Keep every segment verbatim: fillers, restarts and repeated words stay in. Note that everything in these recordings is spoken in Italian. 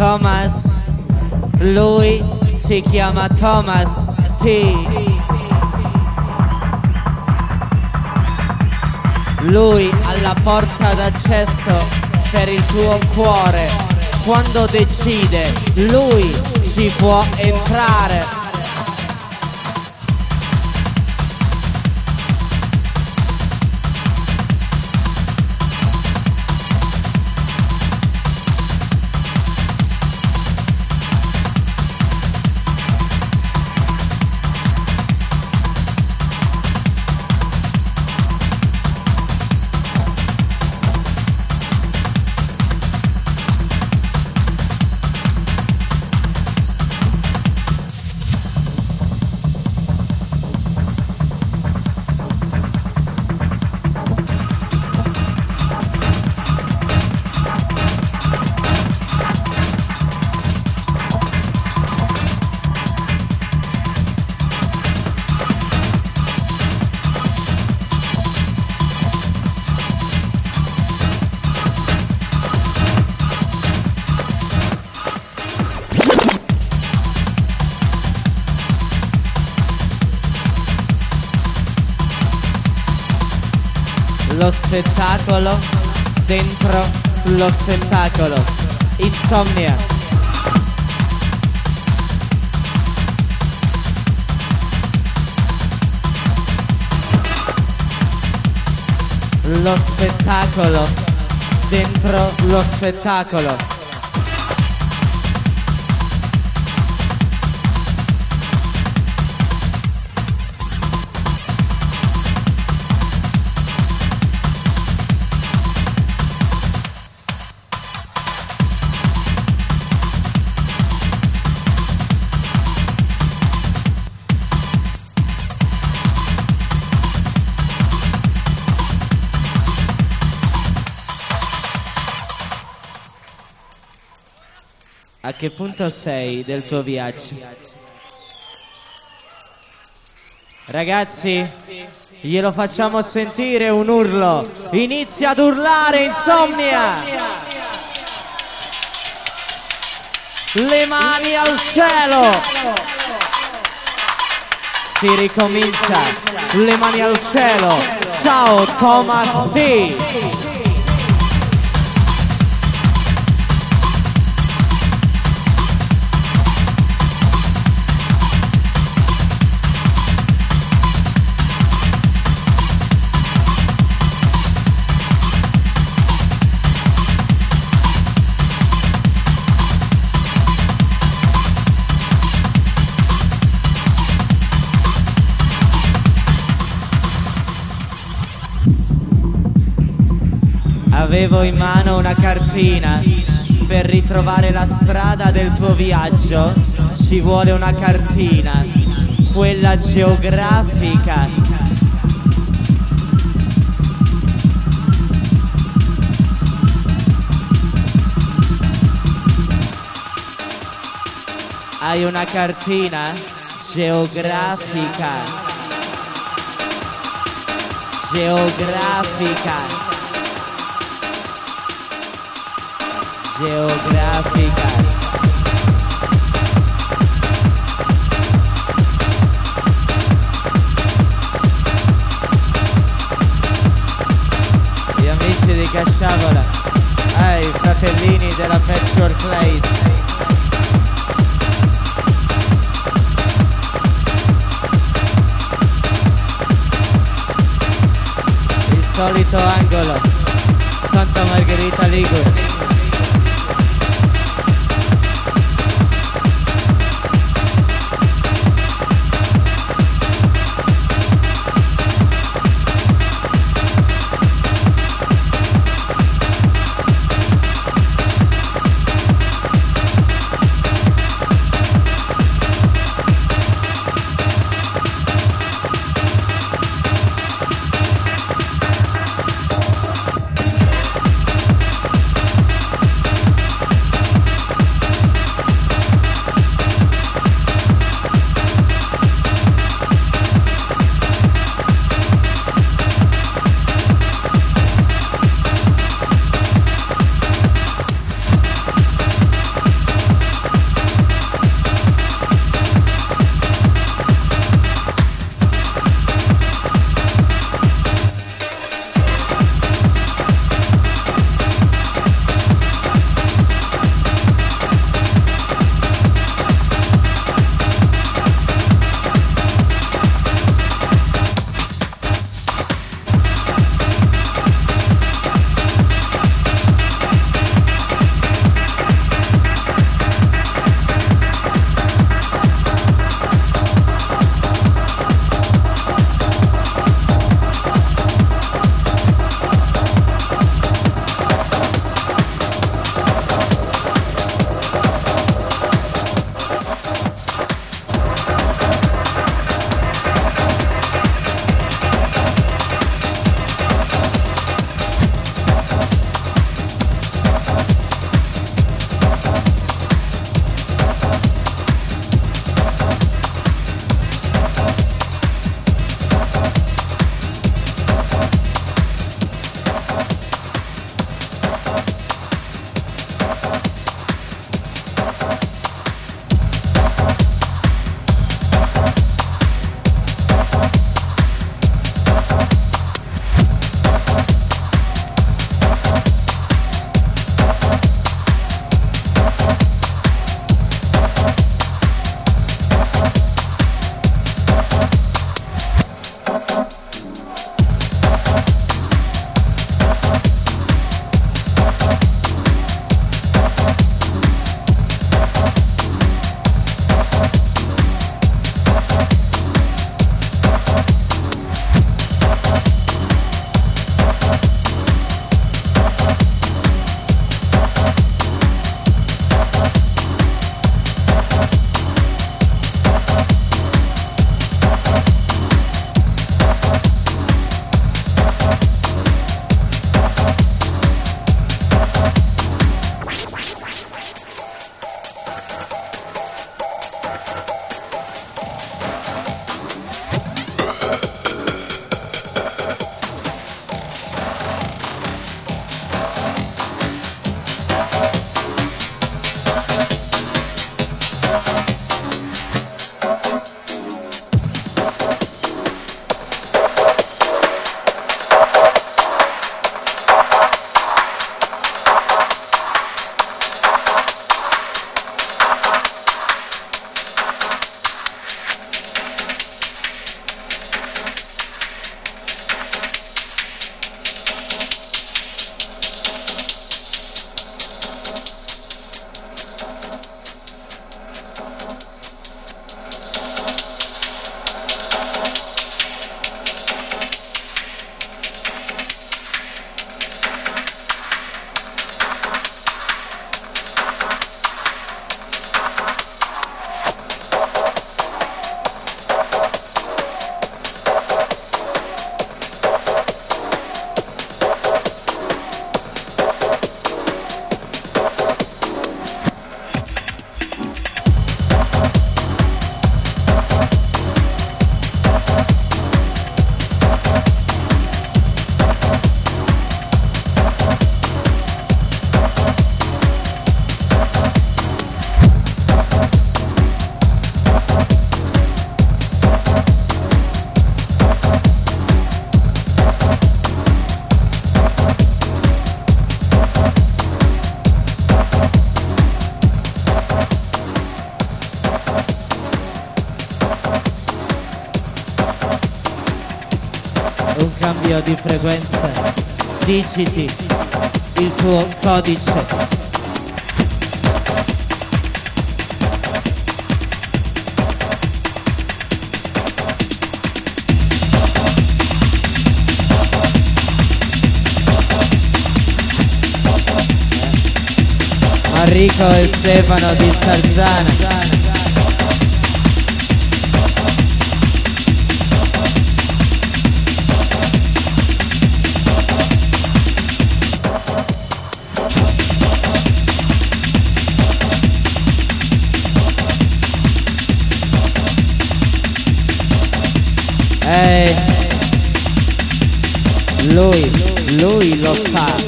Thomas, lui si chiama Thomas T. Lui ha la porta d'accesso per il tuo cuore. Quando decide, lui ci può entrare. Lo spettacolo dentro lo spettacolo. Insomnia. Lo spettacolo dentro lo spettacolo. A che punto sei del tuo viaggio? Ragazzi, glielo facciamo sentire un urlo. Inizia ad urlare, Insomnia! Le mani al cielo! Si ricomincia. Le mani al cielo. Ciao Thomas T. Avevo in mano una cartina per ritrovare la strada del tuo viaggio. Ci vuole una cartina, quella geografica. Hai una cartina geografica. Geografica. Geografica. Gli amici di Casciavola, ai hey, fratellini della Patch Workplace. Il solito angolo, Santa Margherita Ligure. numero di frequenza, digiti il tuo codice. Enrico e Stefano di Sarzana. Ehi, lui, lui lo sa.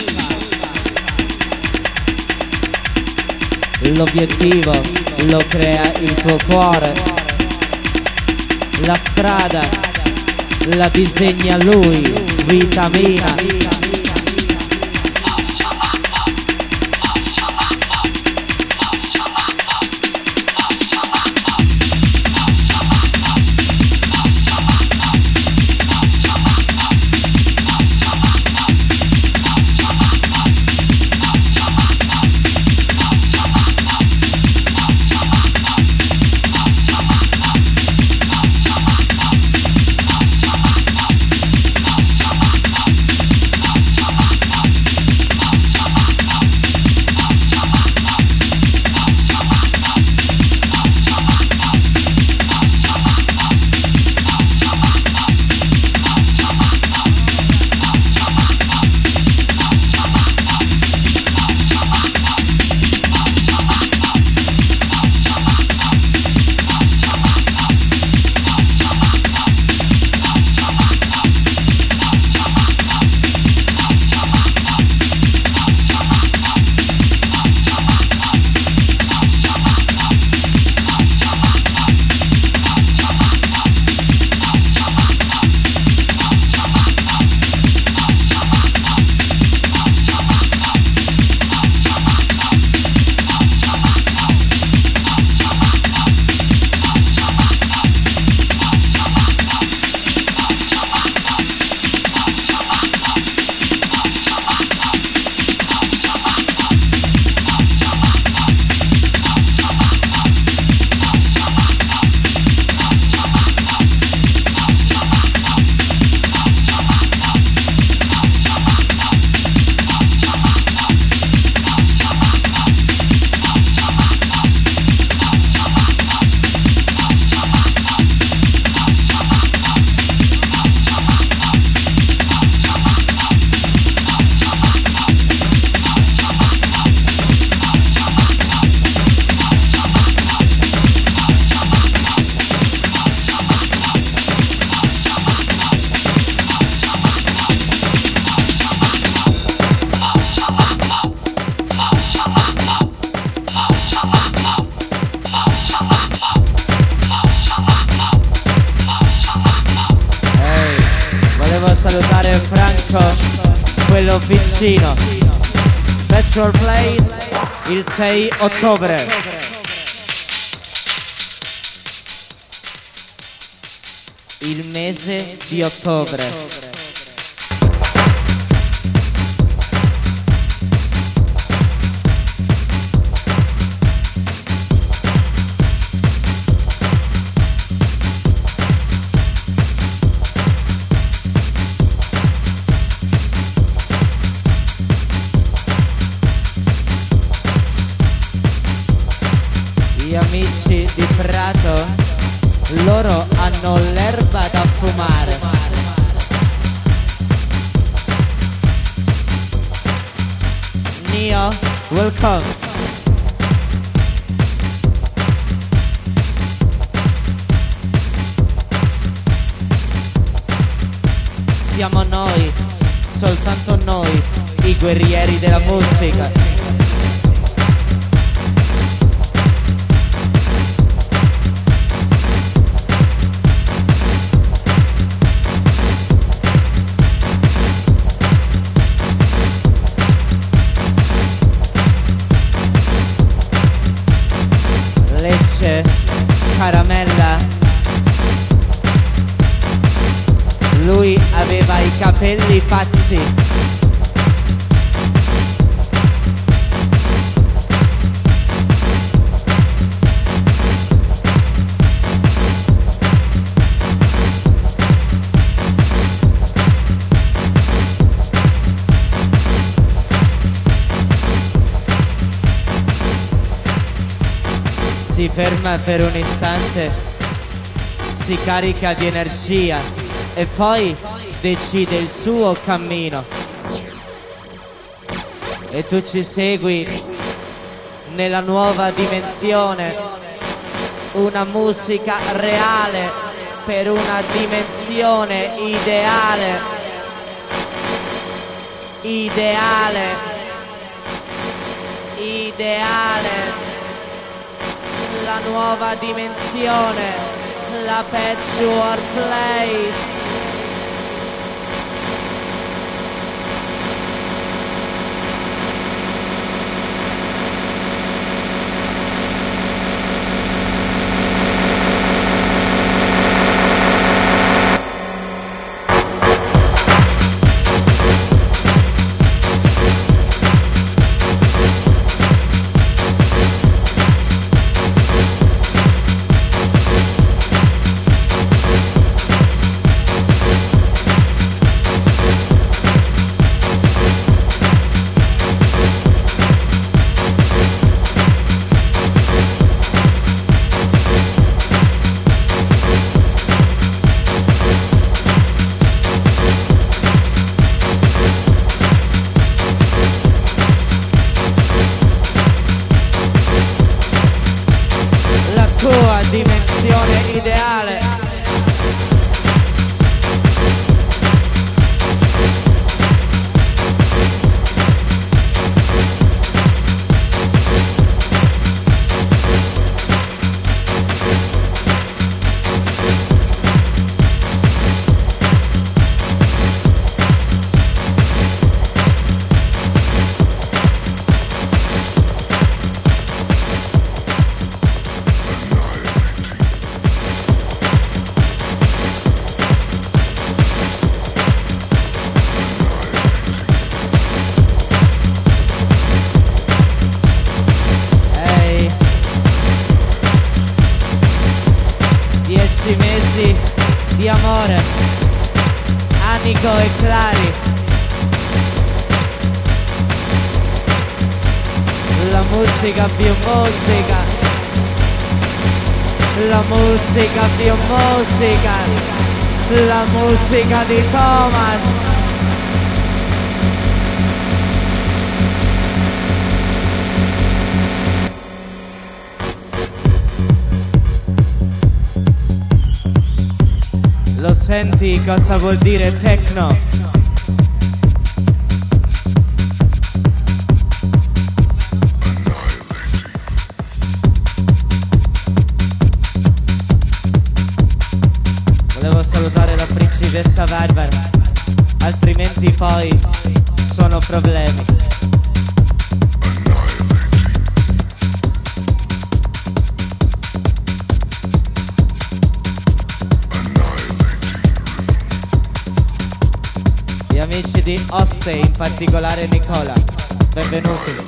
L'obiettivo lo crea il tuo cuore, la strada la disegna lui, Vitamina. Salutare Franco, quello vicino. Festival Place il sei ottobre. Il mese di ottobre. Amici di Prato, loro hanno l'erba da fumare. Neo, welcome. Siamo noi, soltanto noi, i guerrieri della musica. Lecce, caramella. Lui aveva i capelli pazzi. Si ferma per un istante, si carica di energia e poi decide il suo cammino. E tu ci segui nella nuova dimensione, una musica reale per una dimensione ideale, ideale, ideale. La nuova dimensione, la Patchwork Place. Dimensione ideale. Dieci mesi di amore, Anico e Clari. La musica più musica, la musica più musica, la musica di Thomas. Lo senti cosa vuol dire techno? Volevo salutare la principessa Barbara, altrimenti poi sono problemi. Gli amici di Oste, in particolare Nicola, benvenuti.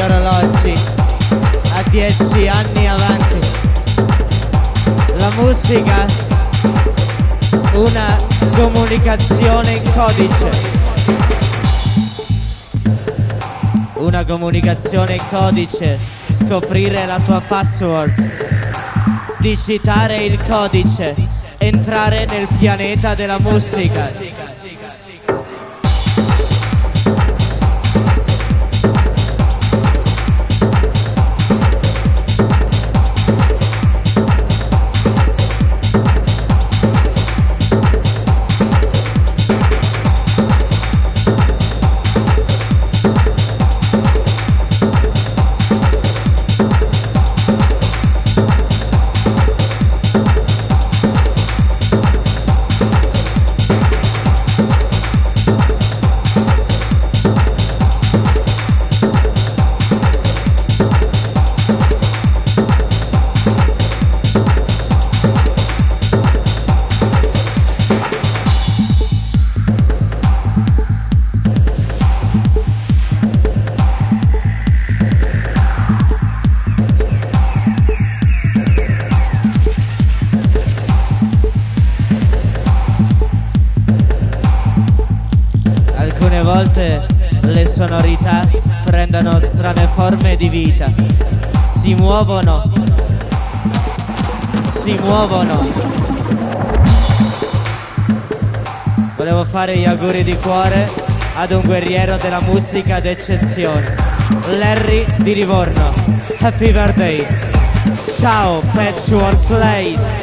orologi a dieci anni avanti. La musica, una comunicazione in codice. Una comunicazione in codice. Scoprire la tua password. Digitare il codice. Entrare nel pianeta della musica. Le sonorità prendono strane forme di vita, si muovono, si muovono. Volevo fare gli auguri di cuore ad un guerriero della musica d'eccezione, Larry di Livorno. Happy birthday. Ciao Patchwork Place.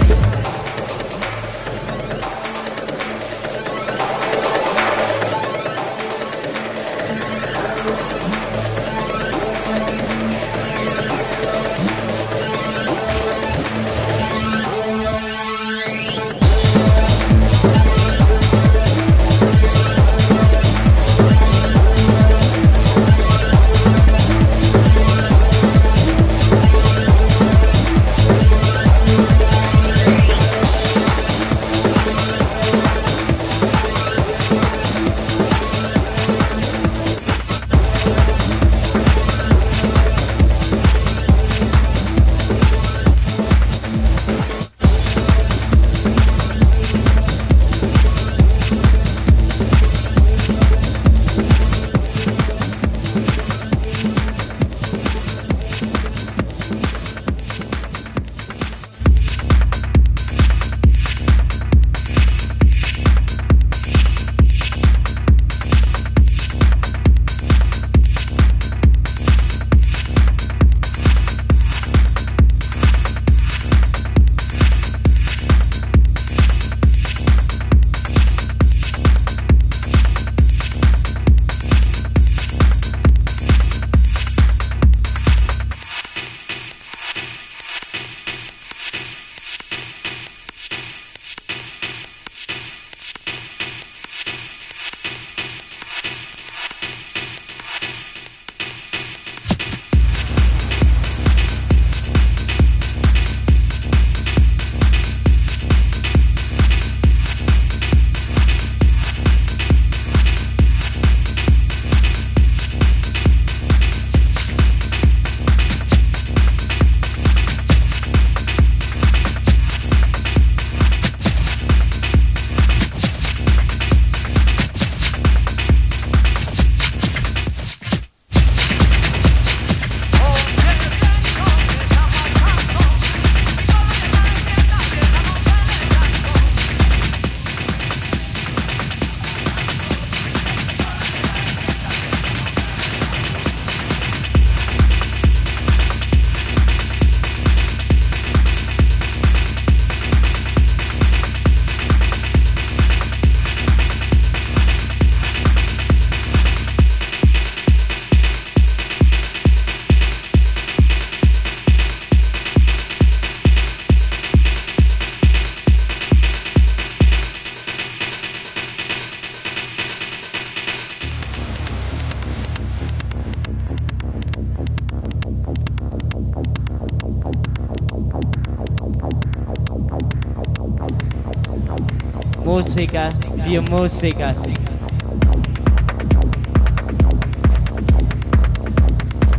Musica, più musica.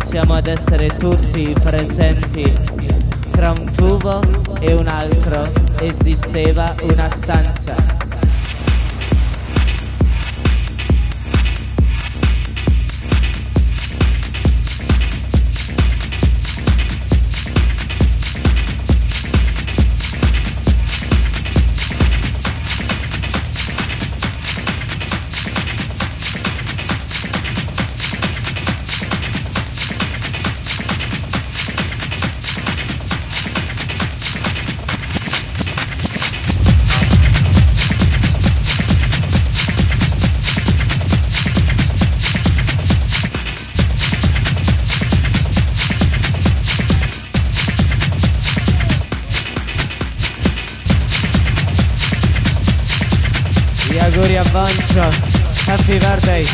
iniziamo ad essere tutti presenti. Tra un tubo e un altro esisteva una stanza. Gli auguri a Boncio, happy birthday.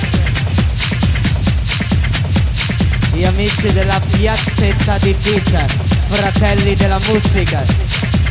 Gli amici della piazzetta di Pisa, fratelli della musica.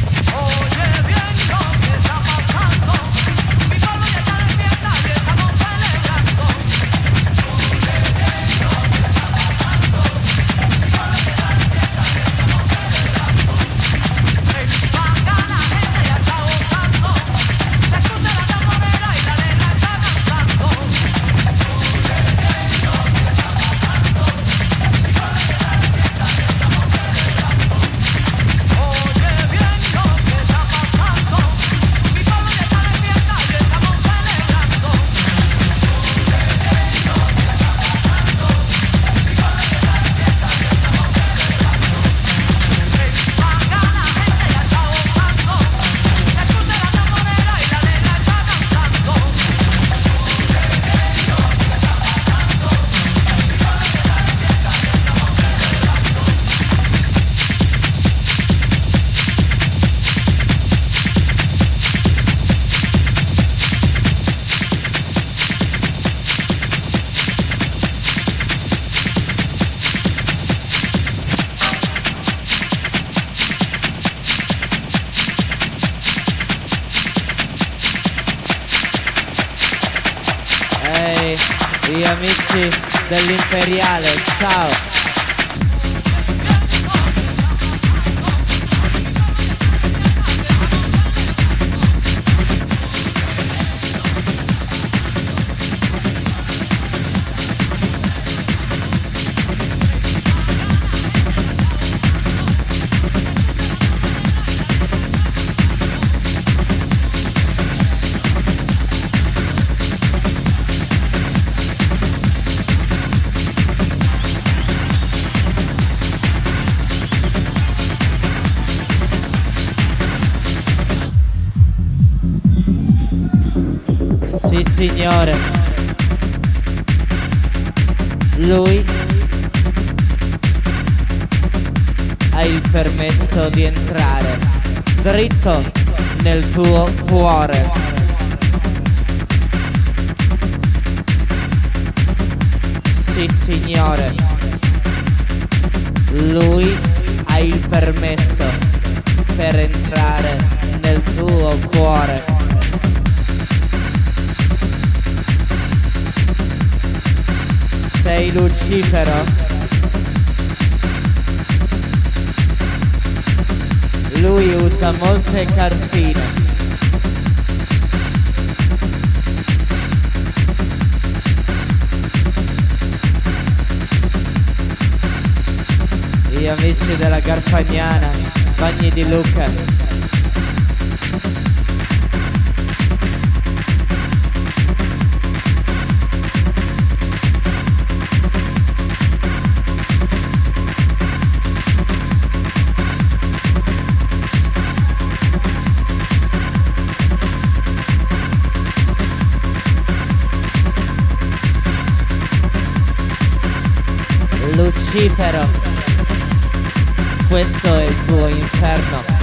Ehi, gli amici dell'Imperiale, ciao! Sì signore, lui ha il permesso di entrare dritto nel tuo cuore. Sì signore, lui ha il permesso per entrare nel tuo cuore. Sei Lucifero? Lui usa molte cartine. Gli amici della Garfagnana, Bagni di Lucca. Lucifero, questo è il tuo inferno.